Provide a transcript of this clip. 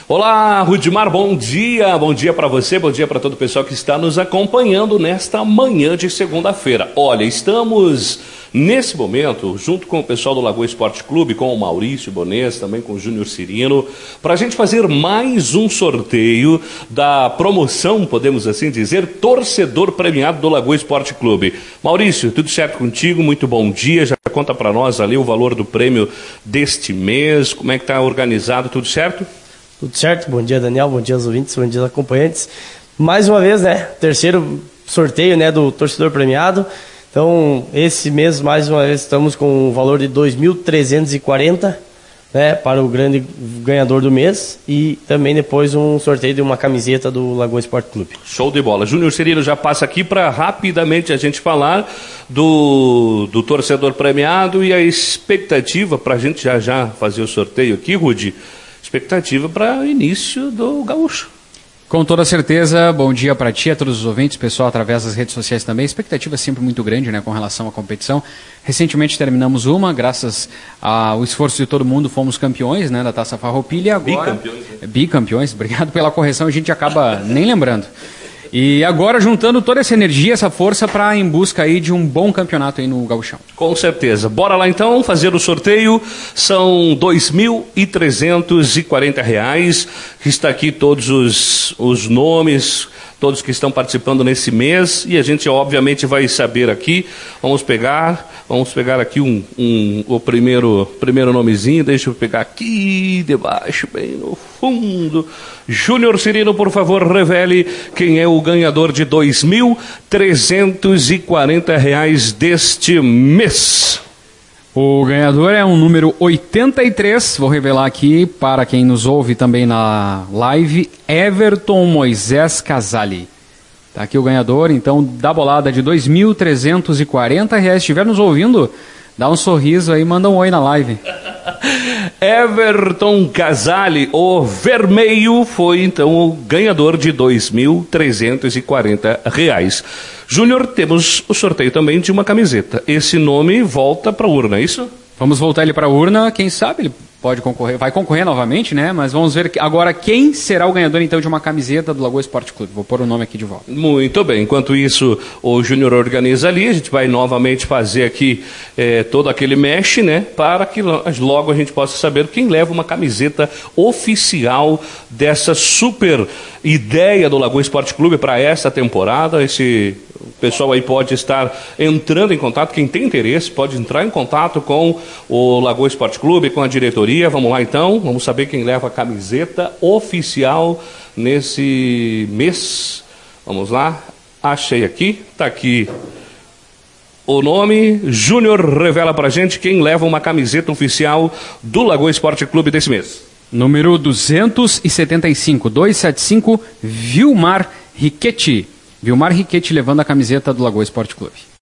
Olá, Rudimar, bom dia para você, bom dia para todo o pessoal que está nos acompanhando nesta manhã de segunda-feira. Olha, estamos nesse momento, junto com o pessoal do Lagoa Esporte Clube, com o Maurício Bonês, também com o Júnior Cirino, para a gente fazer mais um sorteio da promoção, podemos assim dizer, torcedor premiado do Lagoa Esporte Clube. Maurício, tudo certo contigo? Muito bom dia, já conta para nós ali o valor do prêmio deste mês, como é que está organizado, tudo certo? Tudo certo, bom dia Daniel, bom dia aos ouvintes, bom dia aos acompanhantes. Mais uma vez, terceiro sorteio, do torcedor premiado. Então, esse mês, mais uma vez, estamos com um valor de 2.340, para o grande ganhador do mês. E também depois um sorteio de uma camiseta do Lagoa Esporte Clube. Show de bola. Júnior Cirino já passa aqui para rapidamente a gente falar do torcedor premiado e a expectativa para a gente já fazer o sorteio aqui, Rudi. Expectativa para início do Gaúcho. Com toda certeza, bom dia para ti, a todos os ouvintes, pessoal através das redes sociais também. Expectativa sempre muito grande, com relação à competição. Recentemente terminamos uma, graças ao esforço de todo mundo, fomos campeões, da Taça Farroupilha e agora... Bicampeões. Bicampeões, obrigado pela correção, a gente acaba nem lembrando. E agora juntando toda essa energia, essa força para em busca aí de um bom campeonato aí no Gauchão. Com certeza. Bora lá então fazer o sorteio. São R$ 2.340. Está aqui todos os nomes, todos que estão participando nesse mês. E a gente obviamente vai saber aqui. Vamos pegar aqui o primeiro nomezinho. Deixa eu pegar aqui debaixo, bem no fundo. Júnior Cirino, por favor, revele quem é o ganhador de R$ 2.340 deste mês. O ganhador é um número 83, vou revelar aqui para quem nos ouve também na live, Everton Moisés Casali. Tá aqui o ganhador, então, da bolada de R$ 2.340. Se estiver nos ouvindo, dá um sorriso aí, manda um oi na live. Everton Casali, o vermelho, foi então o ganhador de R$ 2.340. Júnior, temos o sorteio também de uma camiseta. Esse nome volta para a urna, é isso? Vamos voltar ele para a urna, quem sabe ele pode concorrer, vai concorrer novamente, mas vamos ver agora quem será o ganhador então de uma camiseta do Lagoa Esporte Clube. Vou pôr o nome aqui de volta. Muito bem, enquanto isso o Júnior organiza ali, a gente vai novamente fazer aqui todo aquele mesh, para que logo a gente possa saber quem leva uma camiseta oficial dessa super ideia do Lagoa Esporte Clube para esta temporada. O pessoal aí pode estar entrando em contato, quem tem interesse pode entrar em contato com o Lagoa Esporte Clube, com a diretoria. Vamos lá então, vamos saber quem leva a camiseta oficial nesse mês. Vamos lá, achei aqui, está aqui o nome. Júnior, revela pra gente quem leva uma camiseta oficial do Lagoa Esporte Clube desse mês. Número 275, Vilmar Riquetti. Vilmar Riquetti levando a camiseta do Lagoa Esporte Clube.